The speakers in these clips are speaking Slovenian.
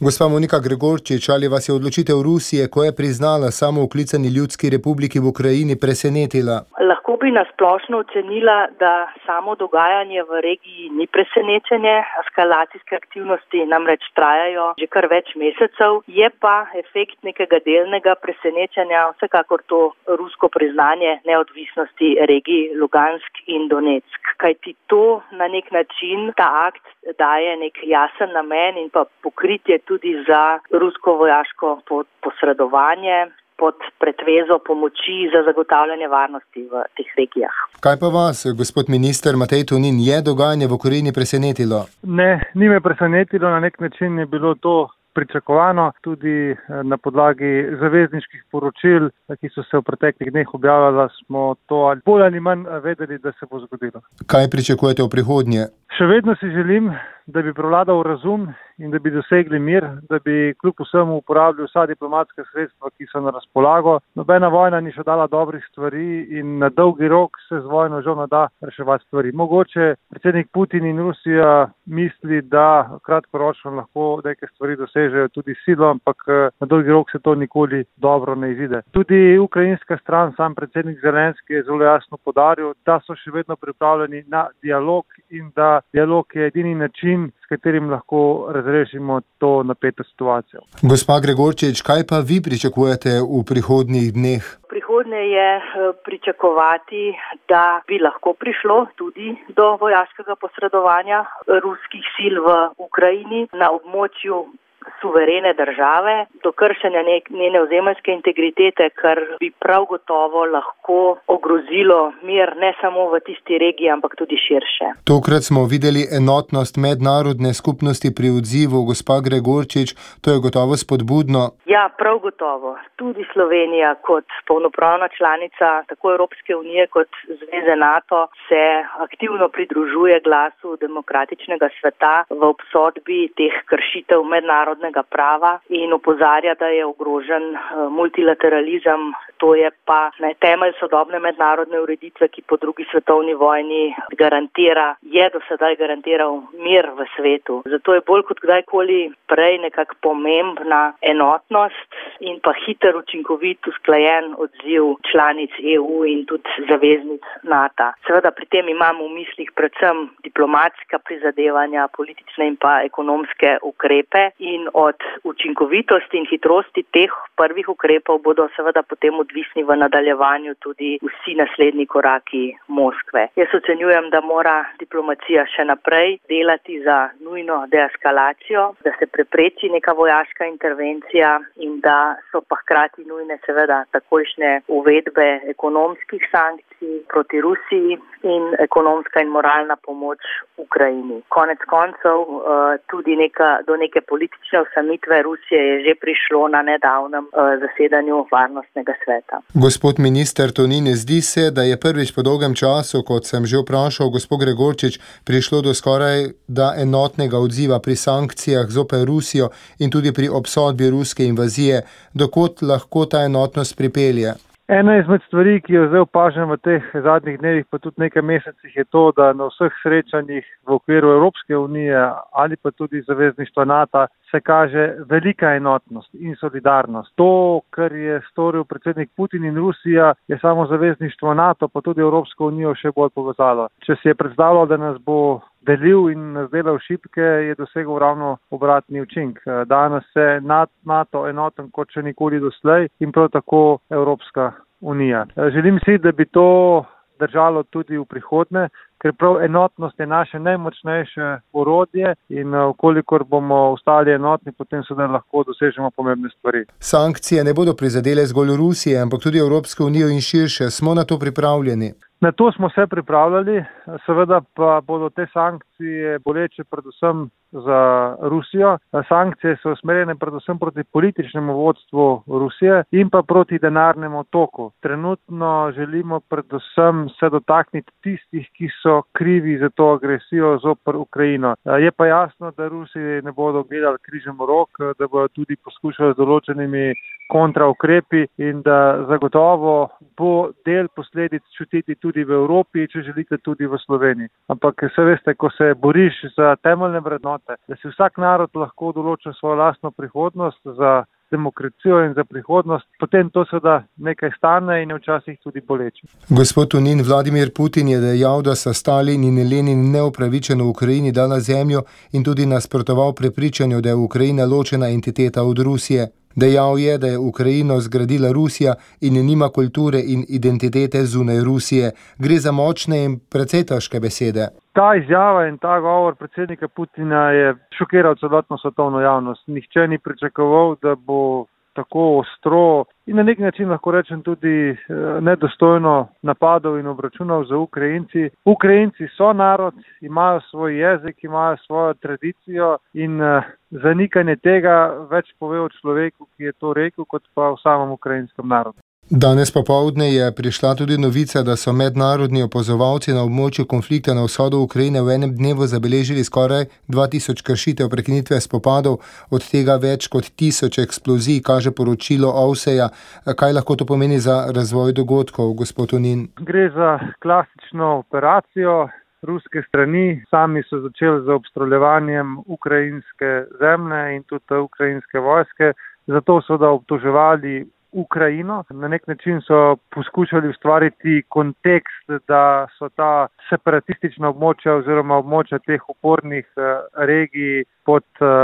Gospa Monika Gregorčič, ali vas je odločitev Rusije, ko je priznala samooklicani Ljudski republiki v Ukrajini, presenetila? Lahko bi nasplošno ocenila, da samo dogajanje v regiji ni presenečenje. Eskalacijske aktivnosti namreč trajajo že kar več mesecev. Je pa efekt nekega delnega presenečenja vsekakor to rusko priznanje neodvisnosti regij Lugansk in Donetsk. Kajti to na nek način, ta akt daje nek jasen namen in pa pokritje tudi za rusko vojaško posredovanje pod pretvezo pomoči za zagotavljanje varnosti v teh regijah. Kaj pa vas, gospod minister Matej Tonin, je dogajanje v Ukrajini presenetilo? Ne, ni me presenetilo, na nek način je bilo to pričakovano, tudi na podlagi zavezniških poročil, ki so se v preteklih dneh objavljala, smo to bolj ali manj vedeli, da se bo zgodilo. Kaj pričakujete v prihodnje? Še vedno si želim, da bi prevladal razum in da bi dosegli mir, da bi kljub vsemu uporabili vsa diplomatska sredstva, ki so na razpolago. Nobena vojna ni še dala dobrih stvari in na dolgi rok se z vojno žal ne da reševati stvari. Mogoče predsednik Putin in Rusija misli, da kratkoročno lahko neke stvari dosežejo tudi silo, ampak na dolgi rok se to nikoli dobro ne izide. Tudi ukrajinska stran, sam predsednik Zelenski je zelo jasno podaril, da so še vedno pripravljeni na dialog in da dialog je edini način, s katerim lahko razrešimo to napeto situacijo. Gospa Gregorčič, kaj pa vi pričakujete v prihodnjih dneh? Prihodnje je pričakovati, da bi lahko prišlo tudi do vojaškega posredovanja ruskih sil v Ukrajini na območju suverene države, do kršenja njene ozemeljske integritete, kar bi prav gotovo lahko ogrozilo mir ne samo v tisti regiji, ampak tudi širše. Tokrat smo videli enotnost mednarodne skupnosti pri odzivu. Gospa Gregorčič, to je gotovo spodbudno. Ja, prav gotovo. Tudi Slovenija kot polnopravna članica tako Evropske unije kot Zveze NATO se aktivno pridružuje glasu demokratičnega sveta v obsodbi teh kršitev mednarodnega prava in opozarja, da je ogrožen multilateralizem. To je pa temelj sodobne mednarodne ureditve, ki po drugi svetovni vojni je do sedaj garantiral mir v svetu. Zato je bolj kot kdajkoli prej nekako pomembna enotnost in pa hiter, učinkovit, usklajen odziv članic EU in tudi zaveznic NATO. Seveda pri tem imamo v mislih predvsem diplomatska prizadevanja, politične in pa ekonomske ukrepe in od učinkovitosti in hitrosti teh prvih ukrepov bodo seveda potem odvisni v nadaljevanju tudi vsi naslednji koraki Moskve. Jaz ocenjujem, da mora diplomacija še naprej delati za nujno deeskalacijo, da se prepreči neka vojaška intervencija in da so pa hkrati nujne seveda takojšnje uvedbe ekonomskih sankcij proti Rusiji in ekonomska in moralna pomoč Ukrajini. Konec koncev tudi do neke politične osamitve Rusije je že prišlo na nedavnem zasedanju Varnostnega sveta. Gospod minister Tonin, zdi se, da je prvič po dolgem času, kot sem že vprašal gospod Gregorčič, prišlo do skoraj enotnega odziva pri sankcijah zoper Rusijo in tudi pri obsodbi ruske invazije. Dokot lahko ta enotnost pripelje? Ena izmed stvari, ki jo zdaj opažam v teh zadnjih dnevih, pa tudi nekaj mesecih, je to, da na vseh srečanjih v okviru Evropske unije ali pa tudi zavezništva NATO se kaže velika enotnost in solidarnost. To, kar je storil predsednik Putin in Rusija, je samo zavezništvo NATO, pa tudi Evropsko unijo še bolj povezalo. Če si je predstavljal, da nas bo delil in nas delal šibke, je dosegel ravno obratni učink. Danes se NATO enoten kot še nikoli doslej in prav tako Evropska unija. Želim si, da bi to držalo tudi v prihodnje, ker prav enotnost je naše najmočnejše orodje in kolikor bomo ostali enotni, potem seveda lahko dosežemo pomembne stvari. Sankcije ne bodo prizadele zgolj Rusije, ampak tudi Evropsko unijo in širše. Smo na to pripravljeni? Na to smo se pripravljali, seveda pa bodo te sankcije boleče predvsem za Rusijo. Sankcije so usmerjene predvsem proti političnemu vodstvu Rusije in pa proti denarnemu toku. Trenutno želimo predvsem se dotakniti tistih, ki so krivi za to agresijo zoper Ukrajino. Je pa jasno, da Rusi ne bodo gledali križem rok, da bodo tudi poskušali z določenimi kontraukrepi in da zagotovo bo del posledic čutiti tudi v Evropi, če želite tudi v Sloveniji. Ampak se veste, ko se boriš za temeljne vrednote, vrednote, da si vsak narod lahko določa svojo lastno prihodnost za demokracijo in za prihodnost, potem to seveda nekaj stane in je včasih tudi boleče. Gospod Tonin, Vladimir Putin je dejal, da sta Stalin in Lenin neupravičeno Ukrajini dala zemljo in tudi nasprotoval prepričanju, da je Ukrajina ločena entiteta od Rusije. Dejal je, da je Ukrajino zgradila Rusija in nima kulture in identitete zunaj Rusije. Gre za močne in precej težke besede. Ta izjava in ta govor predsednika Putina je šokiral celotno svetovno javnost. Nihče ni pričakoval, da bo tako ostro in na nek način lahko rečem tudi nedostojno napadal in obračunal za Ukrajinci. Ukrajinci so narod, imajo svoj jezik, imajo svojo tradicijo in zanikanje tega več pove o človeku, ki je to rekel, kot pa o samem ukrajinskem narodu. Danes popoldne je prišla tudi novica, da so mednarodni opazovalci na območju konflikta na vzhodu Ukrajine v enem dnevu zabeležili skoraj 2000 kršitev prekinitve spopadov, od tega več kot 1000 eksplozij, kaže poročilo OVSE-ja. Kaj lahko to pomeni za razvoj dogodkov, gospod Tonin? Gre za klasično operacijo ruske strani. Sami so začeli z obstreljevanjem ukrajinske zemlje in tudi ukrajinske vojske. Zato so da obtoževali Ukrajino. Na nek način so poskušali ustvariti kontekst, da so ta separatistična območja oziroma območja teh upornih regij pod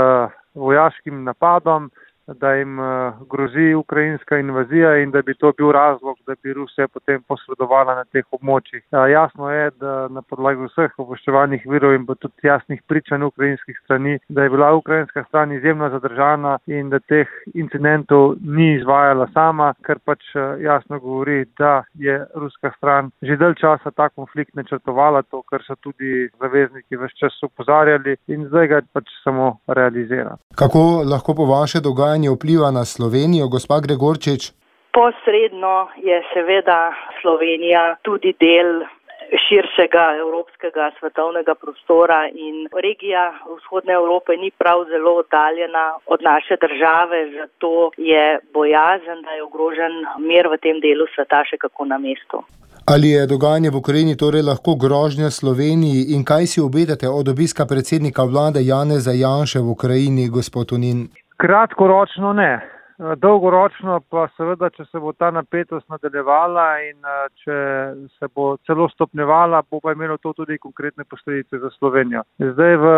vojaškim napadom, da jim grozi ukrajinska invazija in da bi to bil razlog, da bi Rusija potem posredovala na teh območjih. Jasno je, da na podlagi vseh obveščevalnih virov in pa tudi jasnih pričanj ukrajinskih strani, da je bila ukrajinska stran izjemno zadržana in da teh incidentov ni izvajala sama, kar pač jasno govori, da je ruska stran že dalj časa ta konflikt načrtovala, to, kar so tudi zavezniki ves čas opozarjali in zdaj ga pač samo realizira. Kako lahko po vaše dogajanje vpliva na Slovenijo, gospa Gregorčič? Posredno je seveda Slovenija tudi del širšega evropskega svetovnega prostora in regija vzhodne Evrope ni prav zelo oddaljena od naše države, zato je bojazen, da je ogrožen mir v tem delu sveta še kako na mestu. Ali je dogajanje v Ukrajini torej lahko grožnja Sloveniji in kaj si obetate od obiska predsednika vlade Janeza Janše v Ukrajini, gospod Tonin? Kratkoročno ne. Dolgoročno pa seveda, če se bo ta napetost nadaljevala in če se bo celo stopnjevala, bo pa imelo to tudi konkretne posledice za Slovenijo. Zdaj v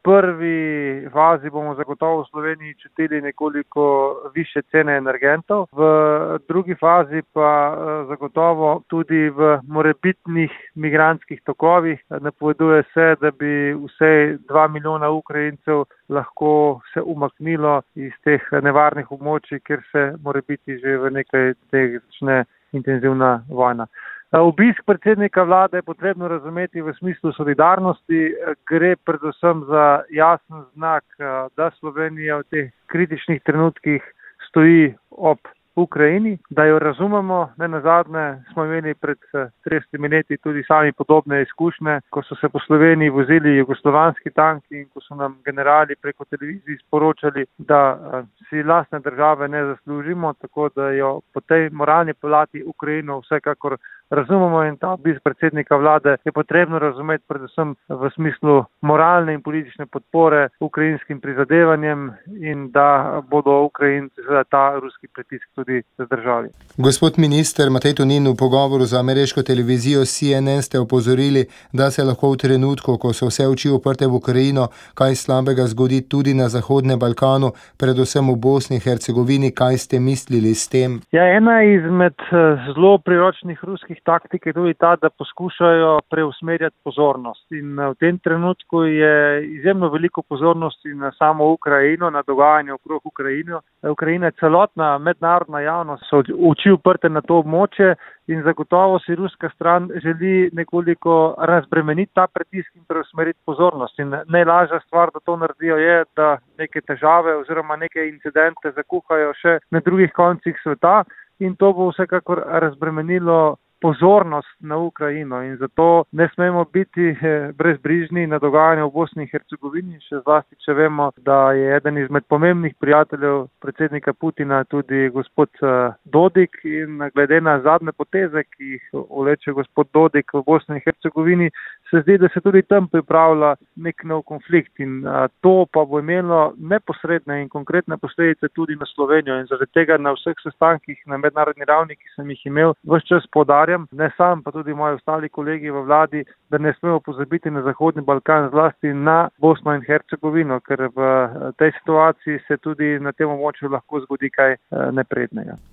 prvi fazi bomo zagotovo v Sloveniji čutili nekoliko više cene energentov, v drugi fazi pa zagotovo tudi v morebitnih migrantskih tokovih. Napoveduje se, da bi vsej 2 milijona Ukrajincev lahko se umaknilo iz teh nevarnih območij, kjer se morebiti že v nekaj teh začne intenzivna vojna. Obisk predsednika vlade je potrebno razumeti v smislu solidarnosti. Gre predvsem za jasen znak, da Slovenija v teh kritičnih trenutkih stoji ob Ukrajini, da jo razumemo. Nenazadnje smo imeli pred 30 leti tudi sami podobne izkušnje, ko so se po Sloveniji vozili jugoslovanski tanki in ko so nam generali preko televizij sporočali, da si lastne države ne zaslužimo, tako da jo po tej moralni plati Ukrajino vsekakor razumemo in ta obisk predsednika vlade je potrebno razumeti predvsem v smislu moralne in politične podpore ukrajinskim prizadevanjem in da bodo Ukrajinci ta ruski pritisk tudi zadržali. Gospod minister Matej Tonin, v pogovoru za ameriško televizijo CNN ste opozorili, da se lahko v trenutku, ko so vse oči uprte v Ukrajino, kaj slabega zgodi tudi na Zahodnem Balkanu, predvsem v Bosni in Hercegovini. Kaj ste mislili s tem? Ja, ena izmed zelo priročnih ruskih taktik je tudi ta, da poskušajo preusmerjati pozornost. In v tem trenutku je izjemno veliko pozornosti na samo Ukrajino, na dogajanje okrog Ukrajine. Ukrajina je celotna mednarodna javnost, so oči uprte na to območje in zagotovo si ruska stran želi nekoliko razbremeniti ta pritisk in preusmeriti pozornost. In najlažja stvar, da to naredijo, je, da neke težave oziroma neke incidente zakuhajo še na drugih koncih sveta in to bo vsekakor razbremenilo pozornost na Ukrajino in zato ne smemo biti brezbrižni na dogajanje v Bosni in Hercegovini, še zlasti, če vemo, da je eden izmed pomembnih prijateljev predsednika Putina tudi gospod Dodik in glede na zadnje poteze, ki jih vleče gospod Dodik v Bosni in Hercegovini, se zdi, da se tudi tam pripravlja nek nov konflikt in to pa bo imelo neposredne in konkretne posledice tudi na Slovenijo in zaradi tega na vseh sestankih na mednarodni ravni, ki sem jih imel, ves čas poudarjam, ne sam, pa tudi moji ostali kolegi v vladi, da ne smemo pozabiti na Zahodni Balkan, zlasti na Bosno in Hercegovino, ker v tej situaciji se tudi na tem območju lahko zgodi kaj neprijetnega.